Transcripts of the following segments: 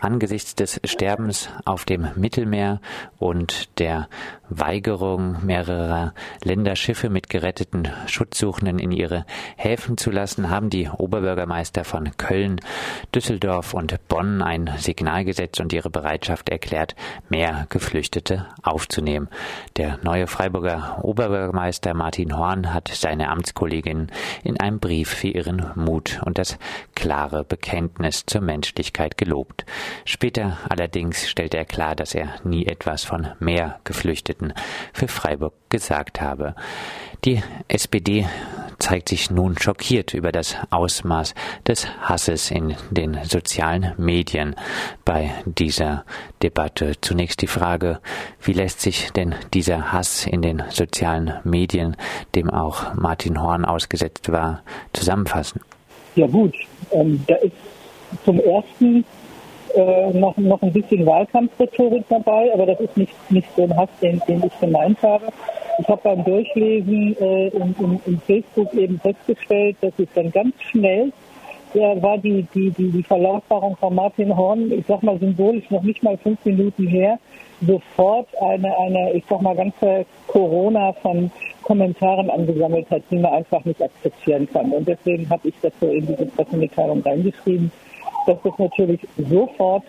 Angesichts des Sterbens auf dem Mittelmeer und der Weigerung mehrerer Länderschiffe mit geretteten Schutzsuchenden in ihre Häfen zu lassen, haben die Oberbürgermeister von Köln, Düsseldorf und Bonn ein Signal gesetzt und ihre Bereitschaft erklärt, mehr Geflüchtete aufzunehmen. Der neue Freiburger Oberbürgermeister Martin Horn hat seine Amtskollegin in einem Brief für ihren Mut und das klare Bekenntnis zur Menschlichkeit gelobt. Später allerdings stellte er klar, dass er nie etwas von mehr Geflüchteten für Freiburg gesagt habe. Die SPD zeigt sich nun schockiert über das Ausmaß des Hasses in den sozialen Medien bei dieser Debatte. Zunächst die Frage, wie lässt sich denn dieser Hass in den sozialen Medien, dem auch Martin Horn ausgesetzt war, zusammenfassen? Ja gut, da ist zum Ersten noch ein bisschen Wahlkampfrhetorik dabei, aber das ist nicht so ein Hass, den ich gemeint habe. Ich habe beim Durchlesen in Facebook eben festgestellt, dass es dann ganz schnell war die Verlautbarung von Martin Horn, ich sag mal symbolisch noch nicht mal 5 Minuten her, sofort eine ich sag mal ganze Corona von Kommentaren angesammelt hat, die man einfach nicht akzeptieren kann. Und deswegen habe ich das so in diese Pressemitteilung reingeschrieben, dass das natürlich sofort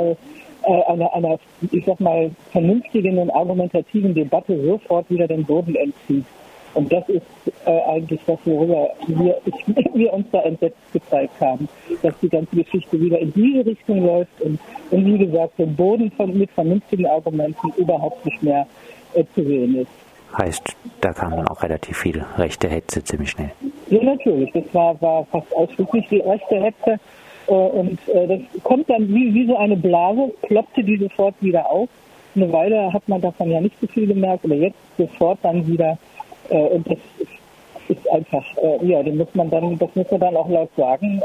einer, ich sag mal, vernünftigen und argumentativen Debatte sofort wieder den Boden entzieht. Und das ist eigentlich das, worüber wir uns da entsetzt gezeigt haben, dass die ganze Geschichte wieder in diese Richtung läuft und wie gesagt, den Boden mit vernünftigen Argumenten überhaupt nicht mehr zu sehen ist. Heißt, da kam dann auch relativ viel rechte Hetze ziemlich schnell. Ja, natürlich. Das war fast ausschließlich die rechte Hetze. Und das kommt dann wie so eine Blase, ploppte die sofort wieder auf. Eine Weile hat man davon ja nicht so viel gemerkt, aber jetzt sofort dann wieder. Und das ist einfach, das muss man dann auch laut sagen,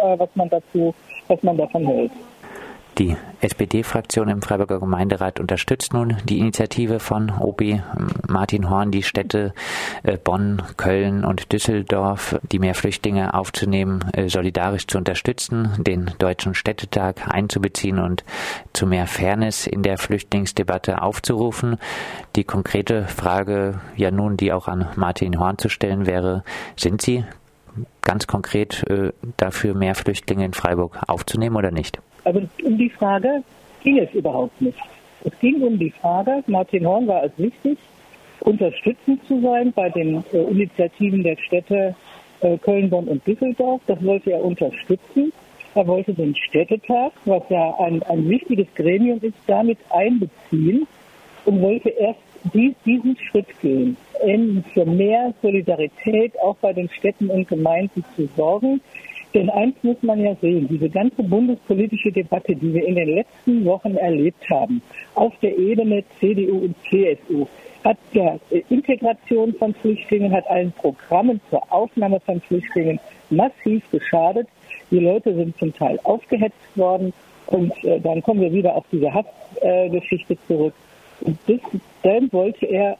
was man davon hält. Die SPD-Fraktion im Freiburger Gemeinderat unterstützt nun die Initiative von OB Martin Horn, die Städte Bonn, Köln und Düsseldorf, die mehr Flüchtlinge aufzunehmen, solidarisch zu unterstützen, den Deutschen Städtetag einzubeziehen und zu mehr Fairness in der Flüchtlingsdebatte aufzurufen. Die konkrete Frage, ja nun, die auch an Martin Horn zu stellen wäre, sind Sie ganz konkret dafür, mehr Flüchtlinge in Freiburg aufzunehmen oder nicht? Also um die Frage ging es überhaupt nicht. Es ging um die Frage, Martin Horn war es wichtig, unterstützend zu sein bei den Initiativen der Städte Köln, Bonn und Düsseldorf. Das wollte er unterstützen. Er wollte den Städtetag, was ja ein wichtiges Gremium ist, damit einbeziehen und wollte erst diesen Schritt gehen, für mehr Solidarität auch bei den Städten und Gemeinden zu sorgen. Denn eins muss man ja sehen, diese ganze bundespolitische Debatte, die wir in den letzten Wochen erlebt haben, auf der Ebene CDU und CSU, hat der Integration von Flüchtlingen, hat allen Programmen zur Aufnahme von Flüchtlingen massiv geschadet. Die Leute sind zum Teil aufgehetzt worden und dann kommen wir wieder auf diese Hassgeschichte zurück. Und dann wollte er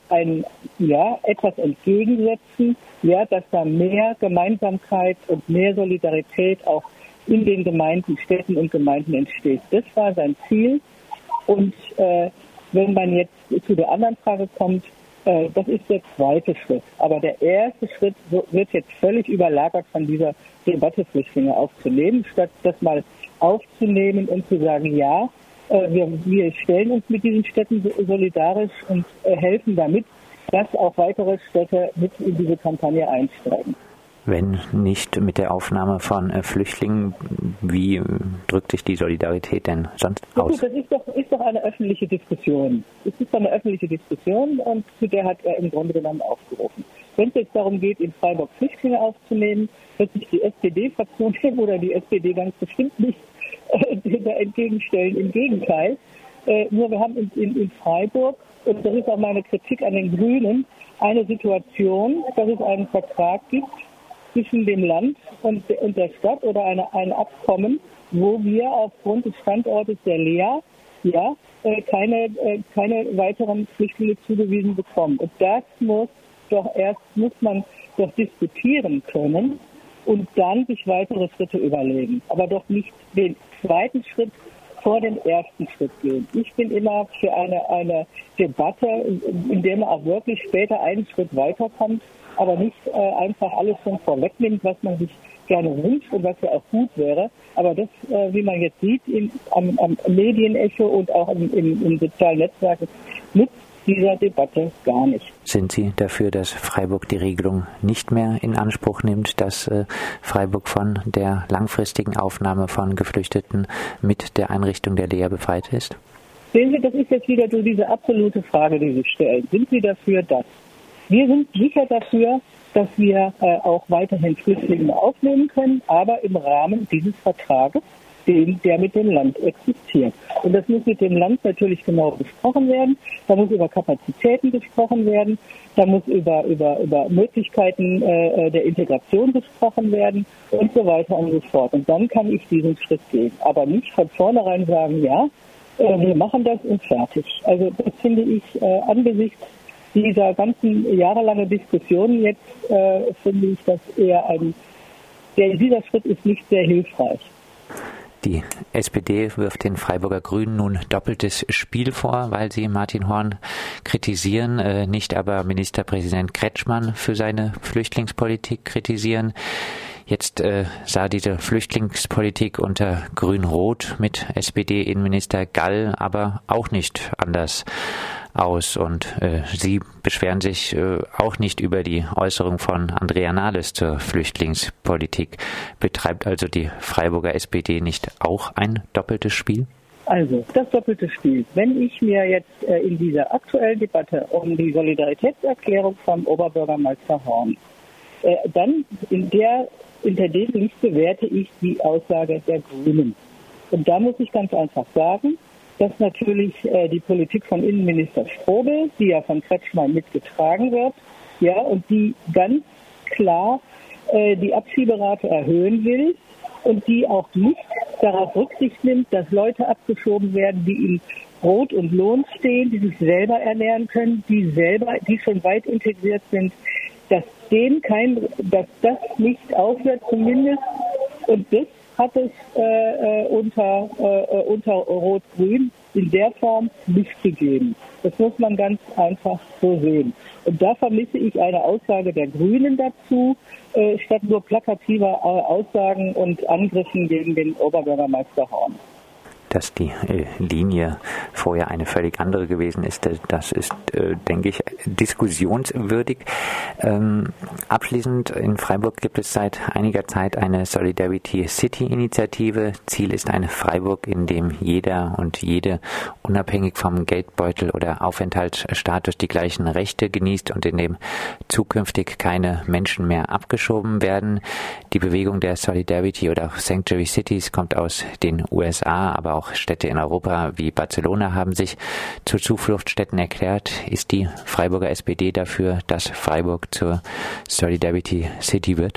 etwas entgegensetzen, dass da mehr Gemeinsamkeit und mehr Solidarität auch in den Gemeinden, Städten und Gemeinden entsteht. Das war sein Ziel. Und wenn man jetzt zu der anderen Frage kommt, das ist der zweite Schritt. Aber der erste Schritt wird jetzt völlig überlagert von dieser Debatte, Flüchtlinge aufzunehmen, statt das mal aufzunehmen und zu sagen, ja, wir stellen uns mit diesen Städten solidarisch und helfen damit, dass auch weitere Städte mit in diese Kampagne einsteigen. Wenn nicht mit der Aufnahme von Flüchtlingen, wie drückt sich die Solidarität denn sonst aus? Das ist doch eine öffentliche Diskussion. Es ist doch eine öffentliche Diskussion und zu der hat er im Grunde genommen aufgerufen. Wenn es jetzt darum geht, in Freiburg Flüchtlinge aufzunehmen, wird sich die SPD-Fraktion oder die SPD ganz bestimmt nicht da entgegenstellen. Im Gegenteil. Nur wir haben in Freiburg, und das ist auch meine Kritik an den Grünen, eine Situation, dass es einen Vertrag gibt zwischen dem Land und der Stadt oder ein Abkommen, wo wir aufgrund des Standortes der Lea keine weiteren Flüchtlinge zugewiesen bekommen. Und das muss man doch diskutieren können und dann sich weitere Schritte überlegen. Aber doch nicht den zweiten Schritt vor dem ersten Schritt gehen. Ich bin immer für eine Debatte, in der man auch wirklich später einen Schritt weiterkommt, aber nicht einfach alles schon vorwegnimmt, was man sich gerne wünscht und was ja auch gut wäre. Aber das, wie man jetzt sieht, am Medienecho und auch in sozialen Netzwerken, nutzt dieser Debatte gar nicht. Sind Sie dafür, dass Freiburg die Regelung nicht mehr in Anspruch nimmt, dass Freiburg von der langfristigen Aufnahme von Geflüchteten mit der Einrichtung der Lea befreit ist? Sehen Sie, das ist jetzt wieder so diese absolute Frage, die Sie stellen. Sind Sie dafür, dass? Wir sind sicher dafür, dass wir auch weiterhin Flüchtlinge aufnehmen können, aber im Rahmen dieses Vertrages, der mit dem Land existiert. Und das muss mit dem Land natürlich genau besprochen werden. Da muss über Kapazitäten gesprochen werden. Da muss über Möglichkeiten der Integration gesprochen werden und so weiter und so fort. Und dann kann ich diesen Schritt gehen. Aber nicht von vornherein sagen, ja, wir machen das und fertig. Also das finde ich angesichts dieser ganzen jahrelangen Diskussionen jetzt, finde ich das eher dieser Schritt ist nicht sehr hilfreich. Die SPD wirft den Freiburger Grünen nun doppeltes Spiel vor, weil sie Martin Horn kritisieren, nicht aber Ministerpräsident Kretschmann für seine Flüchtlingspolitik kritisieren. Jetzt sah diese Flüchtlingspolitik unter Grün-Rot mit SPD-Innenminister Gall aber auch nicht anders aus und Sie beschweren sich auch nicht über die Äußerung von Andrea Nahles zur Flüchtlingspolitik. Betreibt also die Freiburger SPD nicht auch ein doppeltes Spiel? Also, das doppelte Spiel. Wenn ich mir jetzt in dieser aktuellen Debatte um die Solidaritätserklärung vom Oberbürgermeister Horn, dann hinter dem Licht bewerte ich die Aussage der Grünen. Und da muss ich ganz einfach sagen, dass natürlich die Politik von Innenminister Strobel, die ja von Kretschmann mitgetragen wird, ja, und die ganz klar die Abschieberate erhöhen will und die auch nicht darauf Rücksicht nimmt, dass Leute abgeschoben werden, die in Brot und Lohn stehen, die sich selber ernähren können, die schon weit integriert sind, dass das nicht aufhört zumindest. Und das hat es unter Rot-Grün in der Form nicht gegeben. Das muss man ganz einfach so sehen. Und da vermisse ich eine Aussage der Grünen dazu, statt nur plakativer Aussagen und Angriffen gegen den Oberbürgermeister Horn. Dass die Linie vorher eine völlig andere gewesen ist, das ist, denke ich, diskussionswürdig. Abschließend, in Freiburg gibt es seit einiger Zeit eine Solidarity City Initiative. Ziel ist ein Freiburg, in dem jeder und jede unabhängig vom Geldbeutel oder Aufenthaltsstatus die gleichen Rechte genießt und in dem zukünftig keine Menschen mehr abgeschoben werden. Die Bewegung der Solidarity oder auch Sanctuary Cities kommt aus den USA, aber auch Städte in Europa wie Barcelona haben sich zu Zufluchtsstätten erklärt. Ist die Freiburger SPD dafür, dass Freiburg zur Solidarity City wird?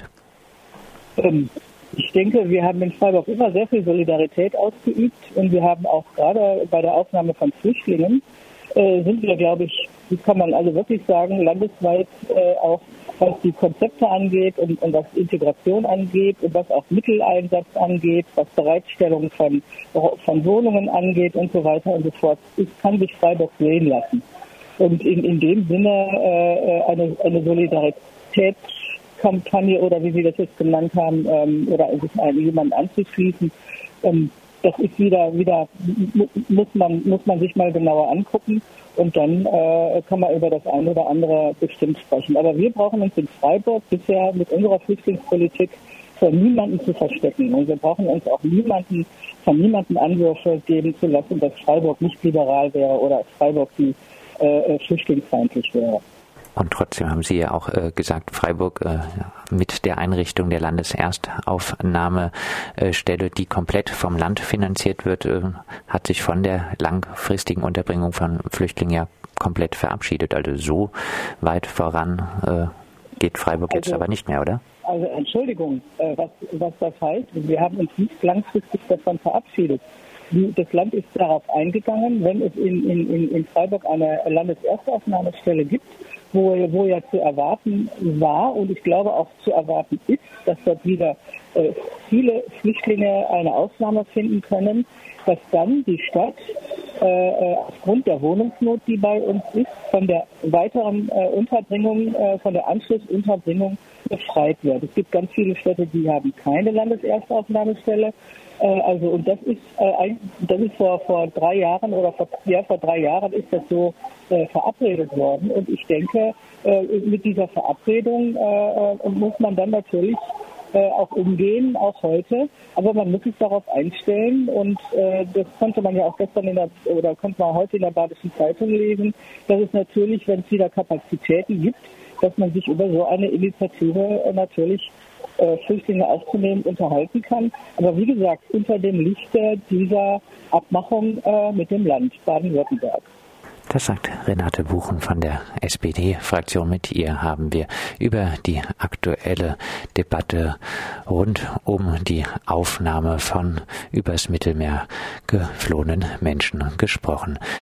Ich denke, wir haben in Freiburg immer sehr viel Solidarität ausgeübt und wir haben auch gerade bei der Aufnahme von Flüchtlingen sind wir, glaube ich, das kann man also wirklich sagen, landesweit auch was die Konzepte angeht und was Integration angeht und was auch Mitteleinsatz angeht, was Bereitstellung von Wohnungen angeht und so weiter und so fort. Das kann sich Freiburg sehen lassen. Und in dem Sinne eine Solidaritätskampagne oder wie Sie das jetzt genannt haben, oder sich jemanden anzuschließen, das ist wieder muss man sich mal genauer angucken und dann kann man über das eine oder andere bestimmt sprechen. Aber wir brauchen uns in Freiburg bisher mit unserer Flüchtlingspolitik vor niemanden zu verstecken. Und wir brauchen uns auch von niemanden Anwürfe geben zu lassen, dass Freiburg nicht liberal wäre oder Freiburg die flüchtlingsfeindlich wäre. Und trotzdem haben Sie ja auch gesagt, Freiburg mit der Einrichtung der Landeserstaufnahmestelle, die komplett vom Land finanziert wird, hat sich von der langfristigen Unterbringung von Flüchtlingen ja komplett verabschiedet. Also so weit voran geht Freiburg jetzt aber nicht mehr, oder? Also Entschuldigung, was das heißt, wir haben uns nicht langfristig davon verabschiedet. Das Land ist darauf eingegangen, wenn es in Freiburg eine Landeserstaufnahmestelle gibt, wo ja zu erwarten war und ich glaube auch zu erwarten ist, dass dort wieder viele Flüchtlinge eine Ausnahme finden können, dass dann die Stadt aufgrund der Wohnungsnot, die bei uns ist, von der weiteren Unterbringung, von der Anschlussunterbringung befreit wird. Es gibt ganz viele Städte, die haben keine Landeserstaufnahmestelle. Und das ist vor 3 Jahren oder vor 3 Jahren ist das so verabredet worden. Und ich denke, mit dieser Verabredung muss man dann natürlich auch umgehen, auch heute. Aber man muss sich darauf einstellen und das konnte man ja auch gestern konnte man heute in der Badischen Zeitung lesen, dass es natürlich, wenn es wieder Kapazitäten gibt, dass man sich über so eine Initiative natürlich Flüchtlinge aufzunehmen unterhalten kann. Aber wie gesagt, unter dem Lichte dieser Abmachung mit dem Land Baden-Württemberg. Das sagt Renate Buchen von der SPD-Fraktion. Mit ihr haben wir über die aktuelle Debatte rund um die Aufnahme von übers Mittelmeer geflohenen Menschen gesprochen.